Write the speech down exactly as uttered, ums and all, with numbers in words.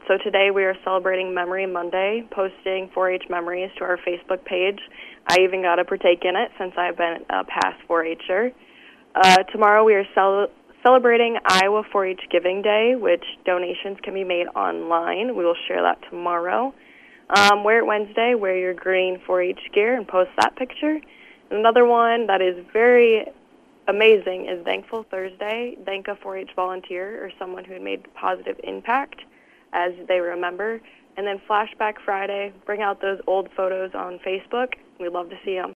so today we are celebrating Memory Monday, posting four H memories to our Facebook page. I even got to partake in it since I've been a past four H-er. Uh, tomorrow we are cel- celebrating Iowa four H Giving Day, which donations can be made online. We will share that tomorrow. Um, Wear It Wednesday, wear your green four H gear and post that picture. Another one that is very amazing is Thankful Thursday. Thank a four H volunteer or someone who made a positive impact as they remember. And then Flashback Friday, bring out those old photos on Facebook. We'd love to see them.